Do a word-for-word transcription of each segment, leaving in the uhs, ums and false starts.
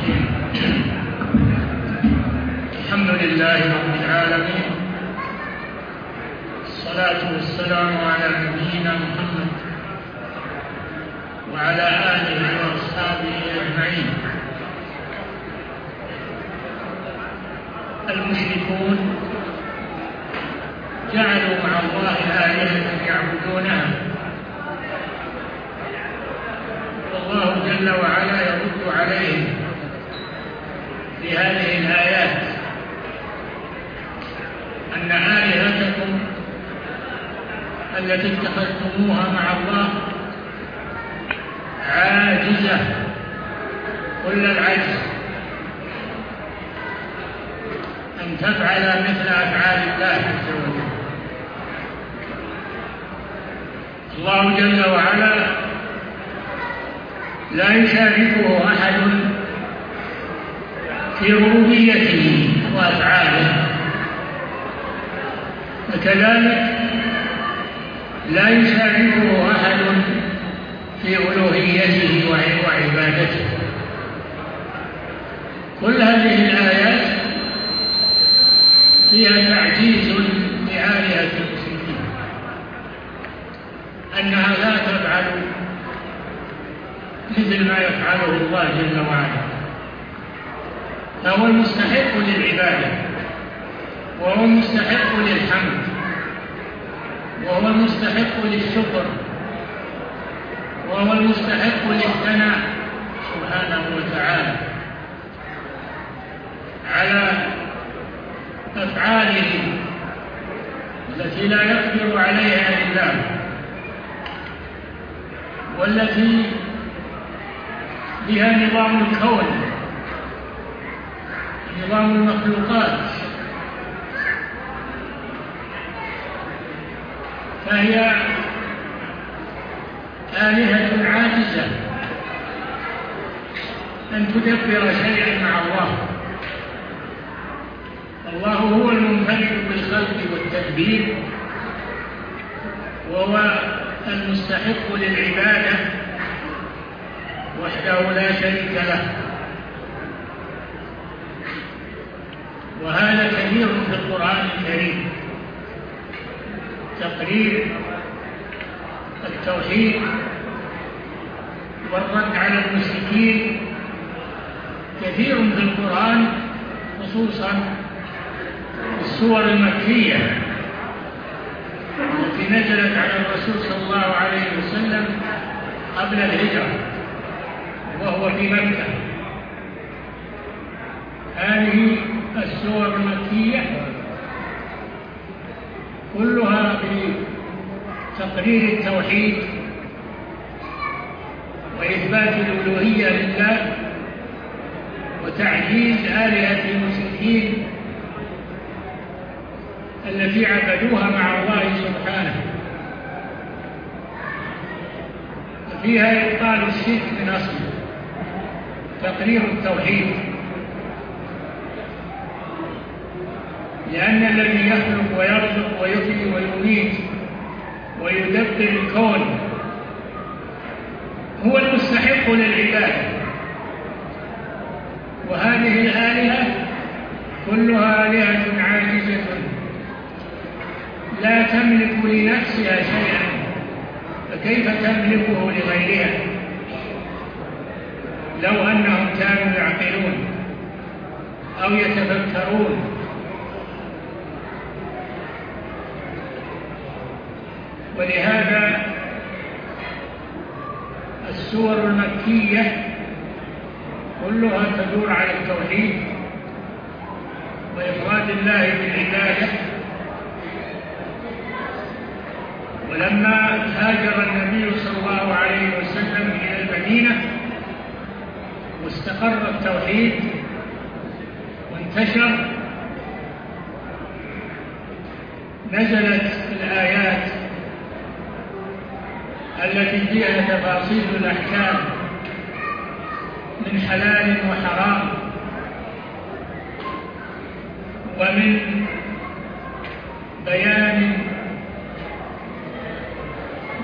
الحمد لله رب العالمين، الصلاة والسلام على نبينا محمد وعلى آله وأصحابه أجمعين. المشركون جعلوا مع الله آلهة يعبدونها، والله جل وعلا يرد عليهم في هذه الآيات أن آلهتكم التي اتخذتموها مع الله عاجزة كل العجز أن تفعل مثل أفعال الله عز وجل. الله جل وعلا لا يشاركه أحد في ربوبيته وأفعاله، وكذلك لا يشاركه أحد في ألوهيته وعبادته. كل هذه الآيات فيها تعجيز لآلهة المشركين أنها لا تفعل مثل ما يفعله الله جل وعلا، فهو المستحق للعبادة، وهو المستحق للحمد، وهو المستحق للشكر، وهو المستحق للثناء سبحانه وتعالى على أفعاله التي لا يقدر عليها إلا هو، والتي بها نظام الكون، نظام المخلوقات، فهي آلهة عاجزة أن تدبر شيئا مع الله. الله هو المنفرد بالخلق والتدبير، وهو المستحق للعبادة وحده لا شريك له، وهذا كثير في القرآن الكريم. تقرير التوحيد والرد على المشركين كثير في القرآن، خصوصا السور المكية التي نزلت على الرسول صلى الله عليه وسلم قبل الهجرة وهو في مكة. هذه السور المكية كلها بتقرير التوحيد وإثبات الألوهية لله وتعجيز آلهة المشركين التي عبدوها مع الله سبحانه، فيها إبطال الشرك من أصله، تقرير التوحيد، لأن الذي يخلق ويرزق ويحيي ويميت ويدبر الكون هو المستحق للعبادة، وهذه الآلهة كلها آلهة عاجزة لا تملك لنفسها شيئا، فكيف تملكه لغيرها لو أنهم كانوا يعقلون أو يتفكرون؟ ولهذا السور المكية كلها تدور على التوحيد وإفراد الله بالعبادة. ولما هاجر النبي صلى الله عليه وسلم إلى المدينة واستقر التوحيد وانتشر، نزلت الآيات التي فيها تفاصيل الأحكام من حلال وحرام، ومن بيان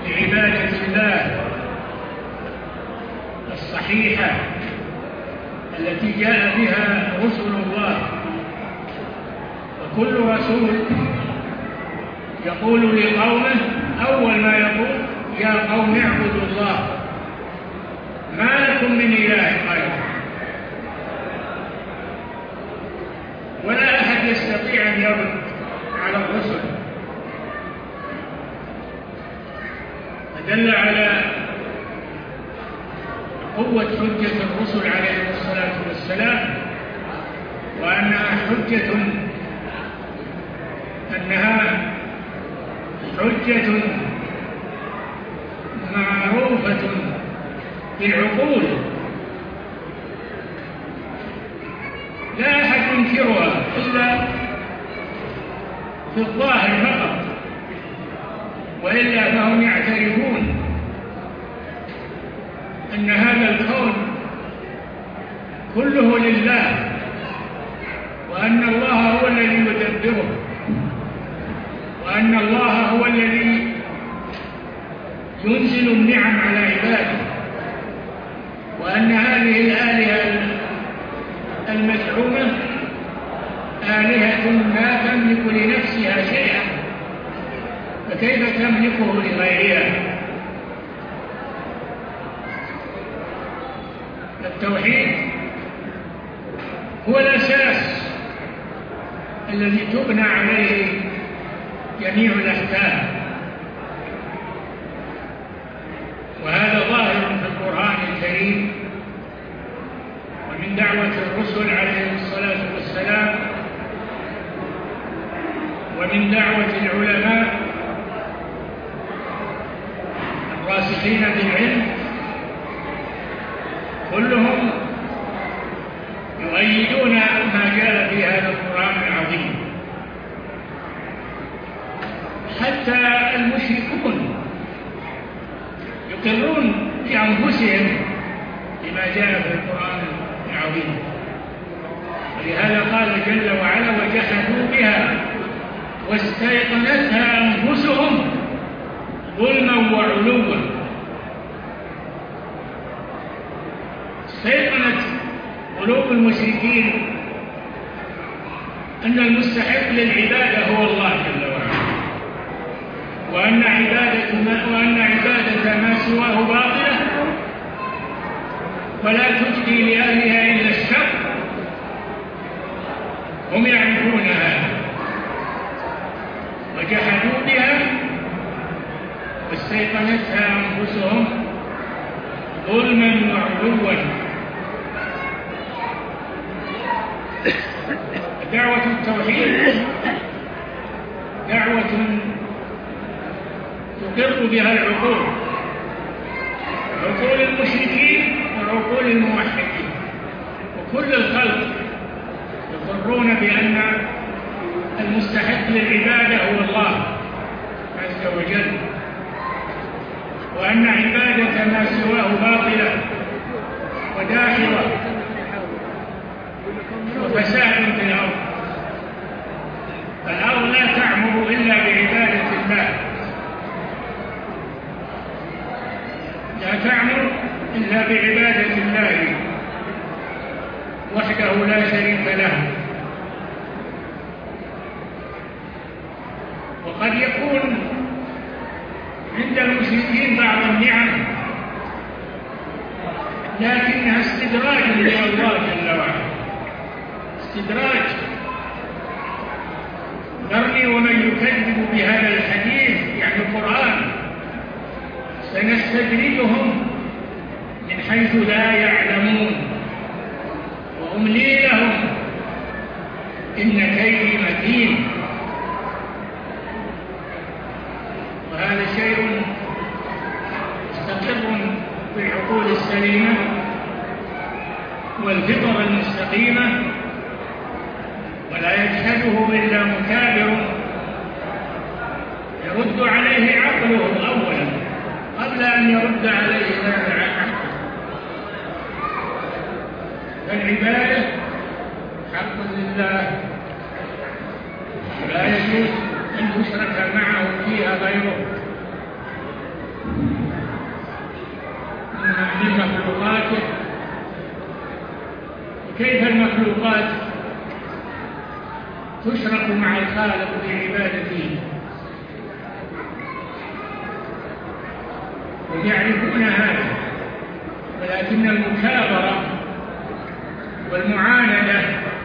لعبادة الله الصحيحة التي جاء بها رسل الله، وكل رسول يقول لقومه أول ما يقول: يا قوم اعبدوا الله ما لكم من إله غيره. ولا أحد يستطيع أن يرد على الرسل. فدل على قوة حجة الرسل عليهم الصلاة والسلام، وأنها حجة أنها حجة معروفة بالعقول، لا أحد ينكرها إلا في الظاهر فقط، وإلا فهم يعترفون أن هذا الكون كله لله، وأن الله هو الذي يدبره، وأن الله هو الذي ينزل النعم على عباده، وأن هذه الآلهة المزعومة آلهة لا تملك لنفسها شيئا، فكيف تملكه لغيرها؟ التوحيد هو الأساس الذي تبنى عليه جميع الأحكام، وهذا ظاهر في القرآن الكريم ومن دعوة الرسل عليهم الصلاة والسلام، ومن دعوة العلماء الراسخين بالعلم، كلهم يؤيدون ما جاء في هذا القرآن العظيم. حتى المشركون يقرون بأنفسهم بما جاء في القرآن العظيم، ولهذا قال جل وعلا: وجحدوا بها واستيقنتها أنفسهم ظلما وعلوا. استيقنت قلوب المشركين أن المستحق للعبادة هو الله جل وعلا، وأن عبادة ما, وأن عبادة ما سواه باطلة ولا تجدي لأهلها إلا الشر. هم يعرفون هذا، وجحدوا بها واستيقنتها أنفسهم ظلما وعلوا. دعوة التوحيد دعوة تقر بها العقول، عقول المشركين وعقول الموحدين، وكل الخلق يقرون بأن المستحق للعبادة هو الله عز وجل، وأن عبادة ما سواه باطلة وداخلة وفساد في الأرض. فالأرض لا تعمر إلا بعبادة الله، لا تعمر إلا بعبادة الله وحده لا شريك له. وقد يكون عند المشركين بعض النعم لكنها استدراج من الله جل وعلا، استدراج. ذرني ومن يكذب بهذا الحديث يعني القرآن سنستدرجهم من حيث لا يعلمون وأملي لهم إن كيدي متين. وهذا شيء مستقر في العقول السليمة والفطر المستقيمة، ولا يجهده إلا مكابر يرد عليه عقله أولا قبل أن يرد عليه هذا العقل. فالعبادة حق لله، ولا يجوز أن يشرك معه فيها غيره من مخلوقاته كيف المخلوقات تشرك مع الخالق في عبادته ويعرفون هذا، ولكن المكابرة والمعاندة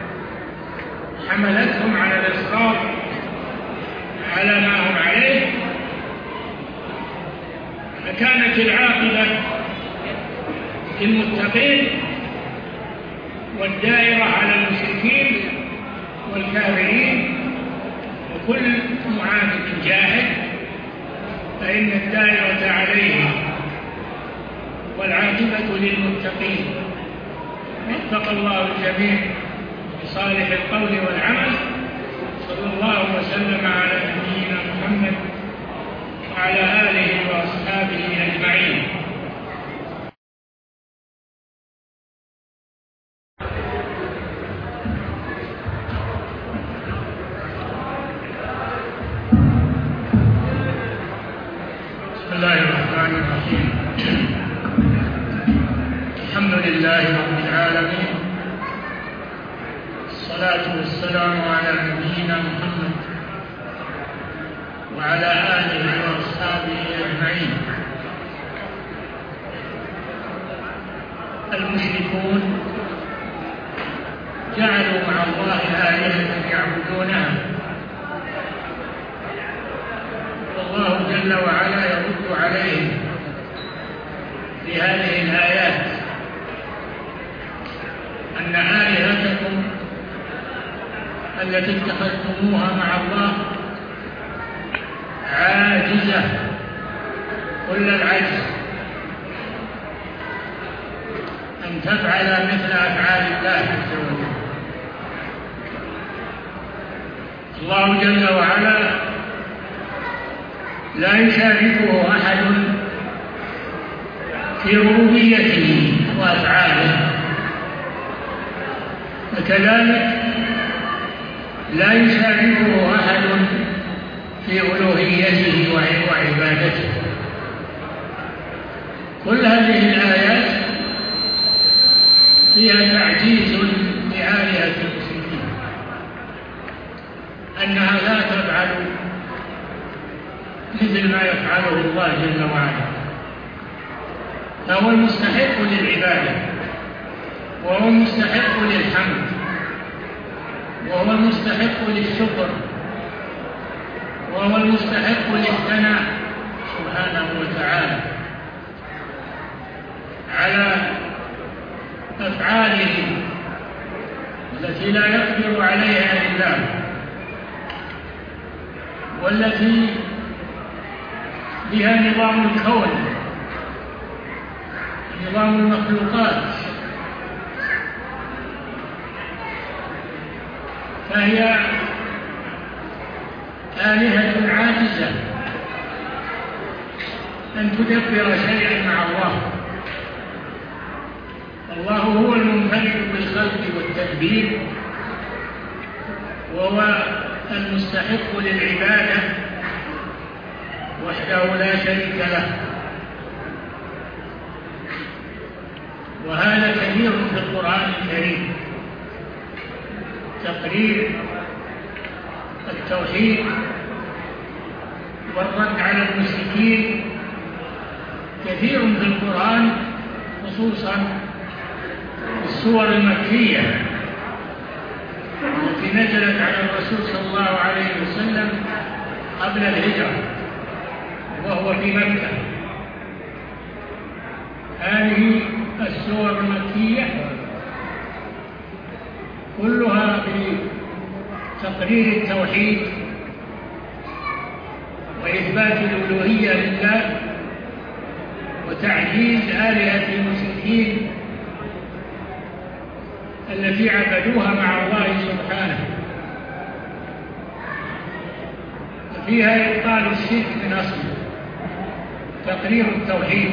حملتهم على الإصرار على ما هم عليه، فكانت العاقبة للمتقين والدائرة على المشركين والكافرين وكل معاند جاهد، فإن الدائرة عليهم والعاقبة للمتقين. وفق الله الجميع بصالح القول والعمل. صلى الله وسلم على نبينا محمد وعلى آله وأصحابه أجمعين. بسم الله الرحمن الرحيم. الحمد لله رب العالمين، الصلاة والسلام على نبينا محمد وعلى آله وأصحابه أجمعين. المشركون جعلوا مع الله آلهة يعبدونها، والله جل وعلا يرد عليهم في هذه الآيات أن آلهتكم التي اتخذتموها مع الله عاجزة كل العجز أن تفعل مثل أفعال الله عز وجل. الله جل وعلا لا يشاركه أحد في ربوبيته وأفعاله، وكذلك لا يشاركه أحد في ألوهيته وعبادته. كل هذه الآيات فيها تعجيز لآلهة المشركين أنها لا تفعل مثل ما يفعله الله جل وعلا، فهو المستحق للعبادة وهو المستحق للحمد وهو المستحق للشكر وهو المستحق للثناء سبحانه وتعالى على أفعاله التي لا يقدر عليها إلا هو، والتي بها نظام الكون، نظام المخلوقات، فهي آلهة عاجزة أن تدبر شيئا مع الله. الله هو المنفرد بالخلق والتدبير، وهو المستحق للعبادة وحده لا شريك له. وهذا كثير في القرآن الكريم، تقرير التوحيد والرد على المشركين كثير في القرآن، خصوصا السور المكية التي نزلت على الرسول صلى الله عليه وسلم قبل الهجرة وهو في مكة. هذه السور المكية كلها بتقرير التوحيد وإثبات الألوهية لله وتعجيز آلهة المشركين التي عبدوها مع الله سبحانه، وفيها إبطال الشرك من أصله، تقرير التوحيد،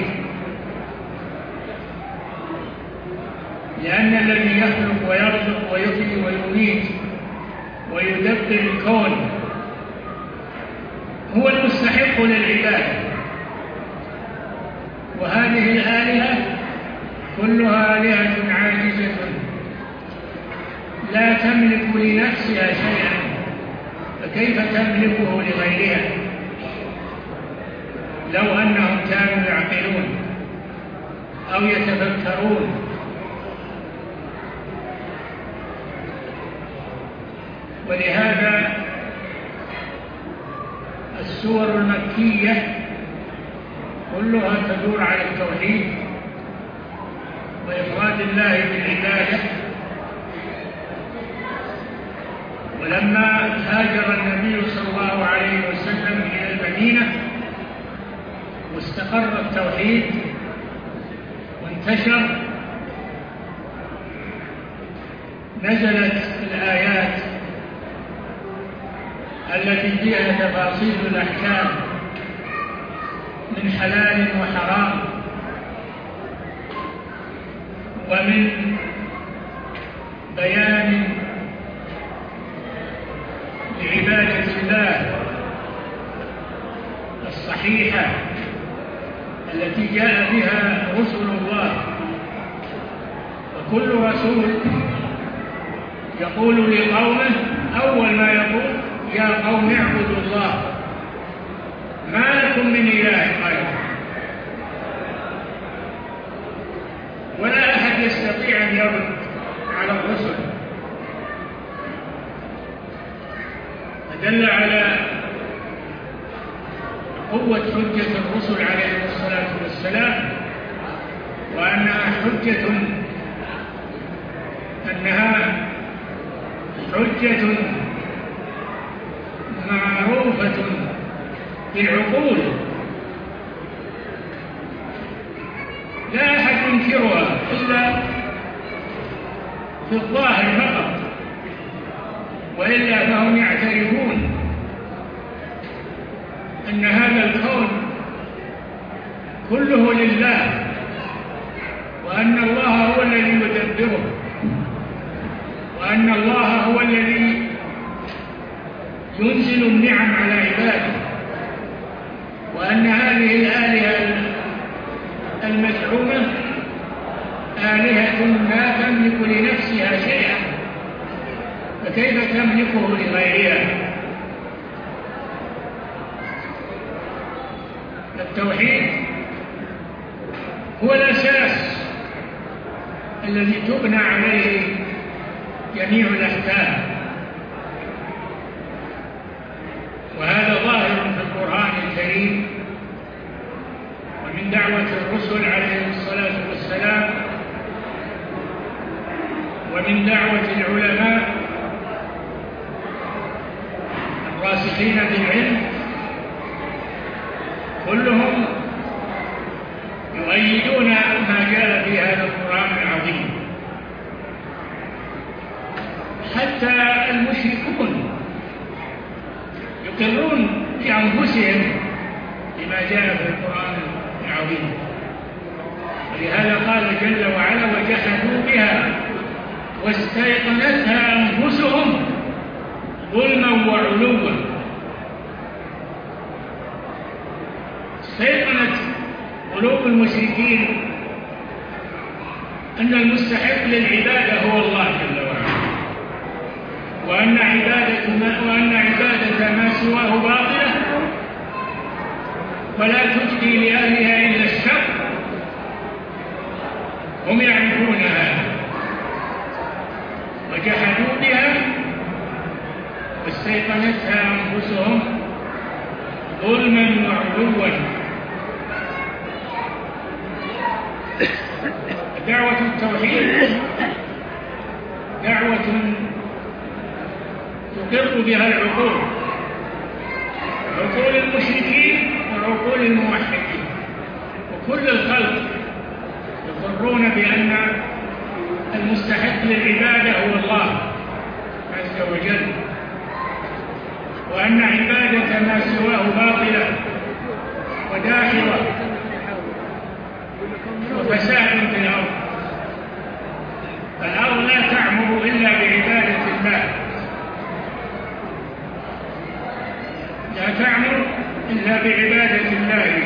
لأن الذي يخلق ويرزق ويحيي ويميت ويدبر الكون هو المستحق للعبادة، وهذه الآلهة كلها آلهة عاجزة لا تملك لنفسها شيئا، فكيف تملكه لغيرها؟ لو أنهم كانوا يعقلون أو يتفكرون. ولهذا السور المكية كلها تدور على التوحيد وإفراد الله بالعبادة. ولما هاجر النبي صلى الله عليه وسلم إلى المدينة واستقر التوحيد وانتشر، نزلت الآيات التي فيها تفاصيل الأحكام من حلال وحرام، ومن بيان لعبادة الله الصحيحة التي جاء بها رسل الله. وكل رسول يقول لقومه أول ما يقول: يا قوم اعبدوا الله ما لكم من إله غيره. ولا أحد يستطيع أن يرد على الرسل. فدل على قوة حجة الرسل عليهم الصلاة والسلام، وأنها حجة أنها حجة معروفة بالعقول، لا أحد ينكرها إلا في الظاهر فقط، وإلا فهم يعترفون أن هذا الكون كله لله، وأن الله هو الذي يدبره، وأن الله هو الذي ينزل النعم على عباده، وأن هذه الآلهة المزعومة آلهة لا تملك لنفسها شيئا، فكيف تملكه لغيرها؟ التوحيد هو الأساس الذي تبنى عليه جميع الأحكام، وهذا ظاهر في القرآن الكريم ومن دعوة الرسل عليهم الصلاة والسلام، ومن دعوة العلماء الراسخين بالعلم، كلهم يؤيدون ما جاء في هذا القرآن العظيم. حتى المشركون يقرون بأنفسهم بما جاء في القرآن العظيم، ولهذا قال جل وعلا: وجحدوا بها واستيقنتها أنفسهم ظلما وعلوا. استيقنت قلوب المشركين أن المستحق للعبادة هو الله جل وعلا، وأن عبادة ما, وأن عبادة ما سواه باطلة، ولا تجدي لأهلها إلا الشر. هم يعرفون هذا، وجحدوا بها واستيقنتها أنفسهم ظلما وعلوا. دعوة التوحيد دعوة تقر بها العقول، عقول المشركين وعقول الموحدين، وكل الخلق يقرون بأن المستحق للعبادة هو الله عز وجل، وأن عبادة ما سواه باطلة وداخلة وفساد في الأرض. فالأرض لا تعمر إلا بعبادة الله، لا تعمر إلا بعبادة الله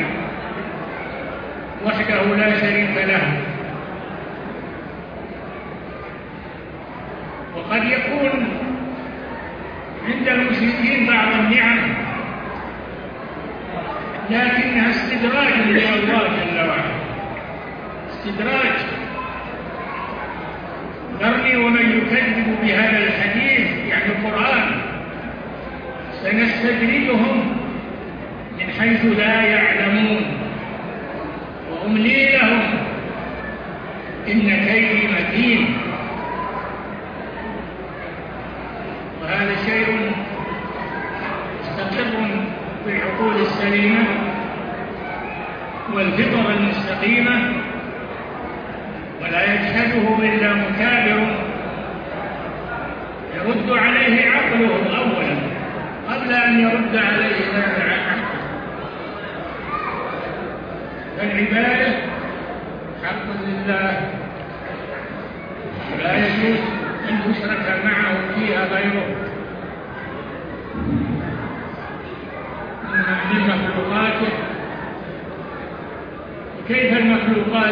وحده لا شريك له. وقد يكون عند المشركين بعض النعم لكنها استدراج من الله جل وعلا، استدراج. ذرني ومن يكذب بهذا الحديث يعني القرآن سنستدرجهم من حيث لا يعلمون وأملي لهم إن كيدي متين. وهذا شيء مستقر في العقول السليمة والفطر المستقيمة، ولا يجحده إلا مكابر يرد عليه عقله أولا قبل أن يرد عليه هذا عقله. فالعبادة حق لله ولا يجوز أن يشرك معه فيها غيره من مخلوقاته. وكيف المخلوقات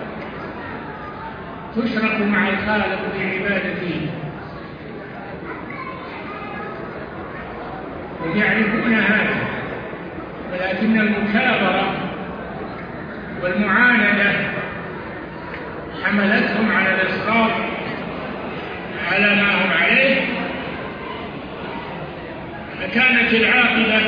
تشرك مع الخالق في عبادته؟ ويعرفون هذا، ولكن المكابرة والمعاندة حملتهم على الإصرار على ما هم عليه، فكانت العاقبة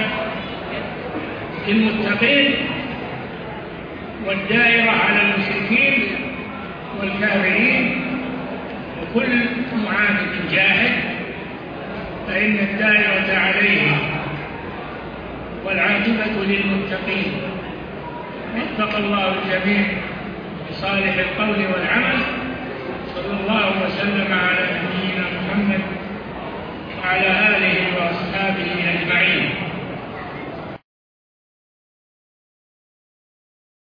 للمتقين والدائرة على المشركين والكافرين وكل معاند جاهد، فإن الدائرة عليهم والعاقبة للمتقين. وفق الله الجميع بصالح القول والعمل. صلى الله وسلم على نبينا محمد وعلى آله وأصحابه أجمعين.